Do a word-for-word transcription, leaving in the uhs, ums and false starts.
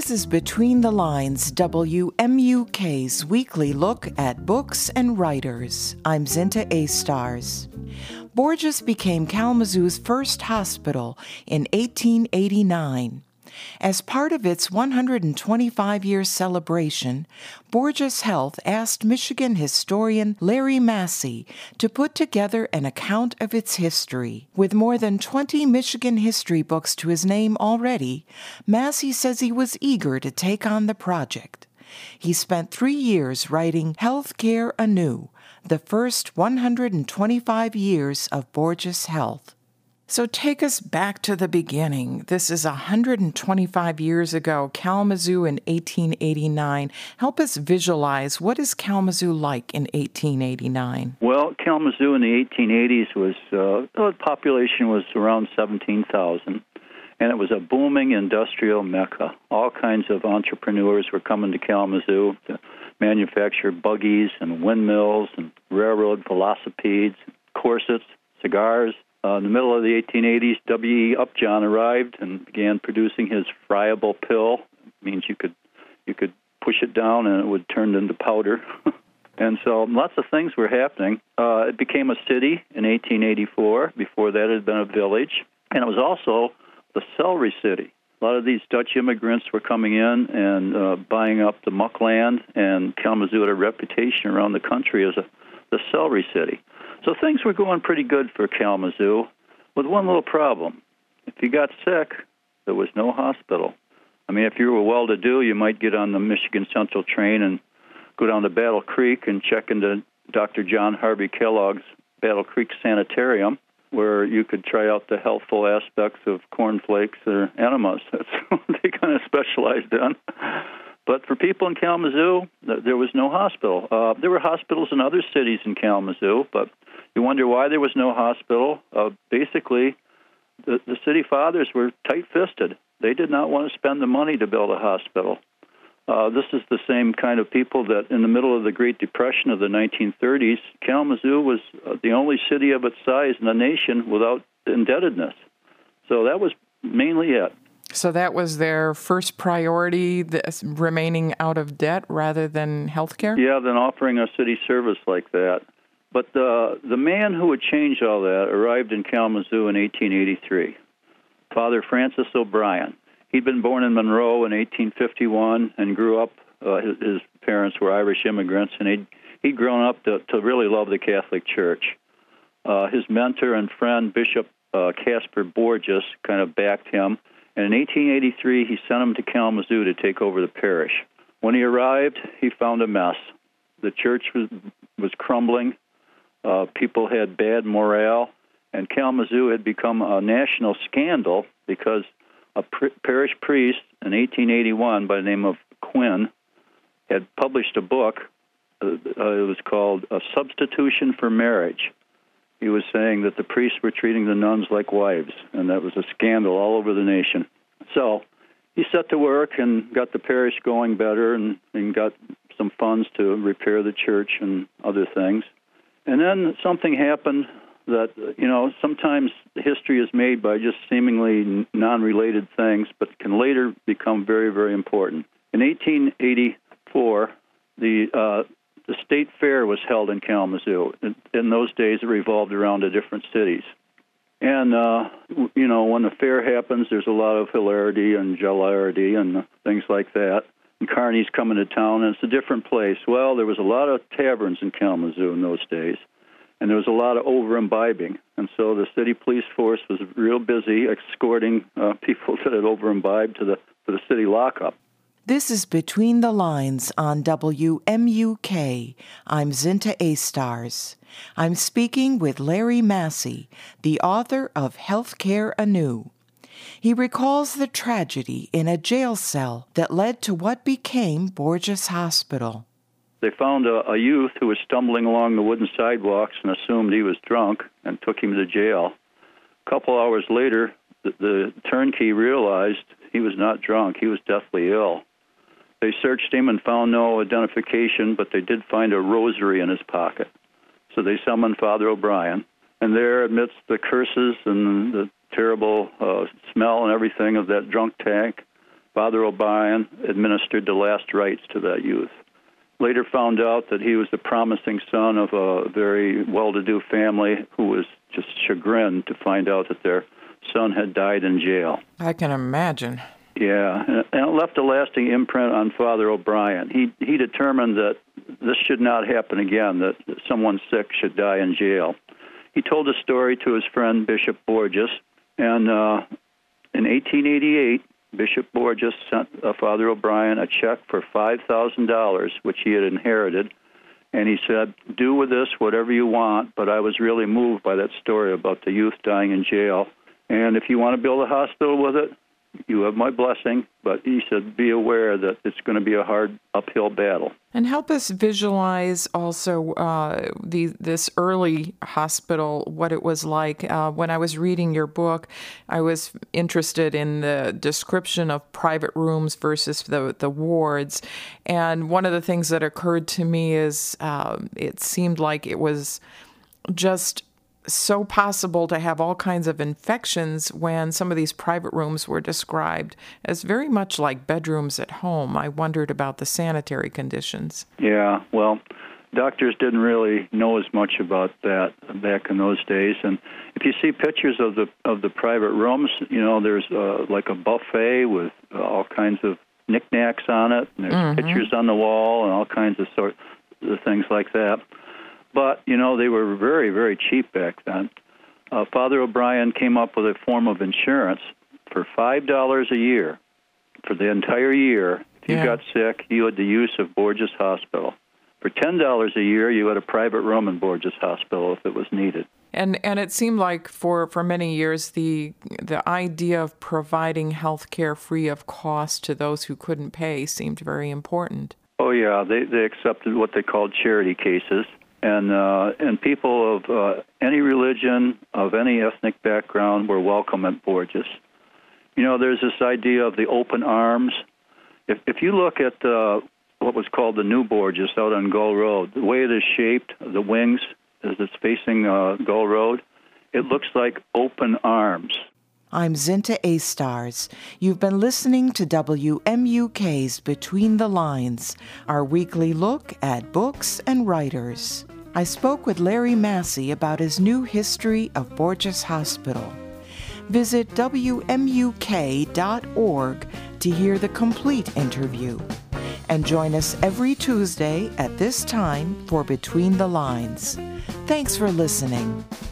This is Between the Lines, W M U K's weekly look at books and writers. I'm Zinta A-Stars. Borgess became Kalamazoo's first hospital in eighteen eighty-nine. As part of its one hundred twenty-five year celebration, Borgess Health asked Michigan historian Larry Massey to put together an account of its history. With more than twenty Michigan history books to his name already, Massey says he was eager to take on the project. He spent three years writing Healthcare Anew, the first one hundred twenty-five years of Borgess Health. So take us back to the beginning. This is one hundred twenty-five years ago, Kalamazoo in eighteen eighty-nine. Help us visualize, what is Kalamazoo like in eighteen eighty-nine? Well, Kalamazoo in the eighteen eighties was, uh, the population was around seventeen thousand, and it was a booming industrial mecca. All kinds of entrepreneurs were coming to Kalamazoo to manufacture buggies and windmills and railroad velocipedes, corsets, cigars. Uh, in the middle of the eighteen eighties, W E Upjohn arrived and began producing his friable pill. It means you could you could push it down and it would turn into powder. And so lots of things were happening. Uh, it became a city in eighteen eighty-four. Before that, it had been a village. And it was also the celery city. A lot of these Dutch immigrants were coming in and uh, buying up the muck land, and Kalamazoo had a reputation around the country as a the celery city. So things were going pretty good for Kalamazoo, with one little problem. If you got sick, there was no hospital. I mean, if you were well-to-do, you might get on the Michigan Central train and go down to Battle Creek and check into Doctor John Harvey Kellogg's Battle Creek Sanitarium, where you could try out the healthful aspects of cornflakes or enemas. That's what they kind of specialized in. But for people in Kalamazoo, there was no hospital. Uh, there were hospitals in other cities in Kalamazoo, but you wonder why there was no hospital. Uh, basically, the, the city fathers were tight-fisted. They did not want to spend the money to build a hospital. Uh, this is the same kind of people that in the middle of the Great Depression of the nineteen thirties, Kalamazoo was uh, the only city of its size in the nation without indebtedness. So that was mainly it. So that was their first priority, this remaining out of debt rather than health care? Yeah, than offering a city service like that. But the the man who would change all that arrived in Kalamazoo in eighteen eighty-three, Father Francis O'Brien. He'd been born in Monroe in eighteen fifty-one and grew up, uh, his, his parents were Irish immigrants, and he'd, he'd grown up to, to really love the Catholic Church. Uh, his mentor and friend, Bishop uh, Caspar Borgess, kind of backed him. And in eighteen eighty-three, he sent him to Kalamazoo to take over the parish. When he arrived, he found a mess. The church was, was crumbling. Uh, people had bad morale. And Kalamazoo had become a national scandal because a pr- parish priest in eighteen eighty-one by the name of Quinn had published a book. Uh, uh, it was called A Substitution for Marriage. He was saying that the priests were treating the nuns like wives, and that was a scandal all over the nation. So he set to work and got the parish going better and, and got some funds to repair the church and other things. And then something happened that, you know, sometimes history is made by just seemingly non-related things, but can later become very, very important. In eighteen eighty-four, the uh, The state fair was held in Kalamazoo. In, in those days, it revolved around the different cities. And, uh, you know, when the fair happens, there's a lot of hilarity and jollity and things like that. And Carney's coming to town, and it's a different place. Well, there was a lot of taverns in Kalamazoo in those days, and there was a lot of over-imbibing. And so the city police force was real busy escorting uh, people that had over-imbibed to the, to the city lockup. This is Between the Lines on W M U K. I'm Zinta A-Stars. I'm speaking with Larry Massey, the author of Healthcare Anew. He recalls the tragedy in a jail cell that led to what became Borgess Hospital. They found a, a youth who was stumbling along the wooden sidewalks and assumed he was drunk and took him to jail. A couple hours later, the, the turnkey realized he was not drunk. He was deathly ill. They searched him and found no identification, but they did find a rosary in his pocket. So they summoned Father O'Brien. And there, amidst the curses and the terrible uh, smell and everything of that drunk tank, Father O'Brien administered the last rites to that youth. Later found out that he was the promising son of a very well-to-do family who was just chagrined to find out that their son had died in jail. I can imagine. Yeah, and it left a lasting imprint on Father O'Brien. He he determined that this should not happen again, that someone sick should die in jail. He told the story to his friend Bishop Borges, and uh, in eighteen eighty-eight, Bishop Borges sent uh, Father O'Brien a check for five thousand dollars, which he had inherited, and he said, do with this whatever you want, but I was really moved by that story about the youth dying in jail, and if you want to build a hospital with it, you have my blessing, but he said, be aware that it's going to be a hard uphill battle. And help us visualize also uh, the this early hospital, what it was like. Uh, when I was reading your book, I was interested in the description of private rooms versus the, the wards. And one of the things that occurred to me is uh, it seemed like it was just so possible to have all kinds of infections when some of these private rooms were described as very much like bedrooms at home. I wondered about the sanitary conditions. Yeah, well, doctors didn't really know as much about that back in those days. And if you see pictures of the of the private rooms, you know, there's uh, like a buffet with uh, all kinds of knickknacks on it, and there's mm-hmm. pictures on the wall and all kinds of sort of things like that. But, you know, they were very, very cheap back then. Uh, Father O'Brien came up with a form of insurance for five dollars a year. For the entire year, if you yeah. got sick, you had the use of Borges Hospital. For ten dollars a year, you had a private room in Borges Hospital if it was needed. And and it seemed like for, for many years, the the idea of providing health care free of cost to those who couldn't pay seemed very important. Oh, yeah. They, they accepted what they called charity cases. And uh, and people of uh, any religion, of any ethnic background, were welcome at Borges. You know, there's this idea of the open arms. If if you look at uh, what was called the New Borges out on Gull Road, the way it is shaped, the wings, as it's facing uh, Gull Road, it looks like open arms. I'm Zinta A-Stars. You've been listening to W M U K's Between the Lines, our weekly look at books and writers. I spoke with Larry Massey about his new history of Borges Hospital. Visit W M U K dot org to hear the complete interview. And join us every Tuesday at this time for Between the Lines. Thanks for listening.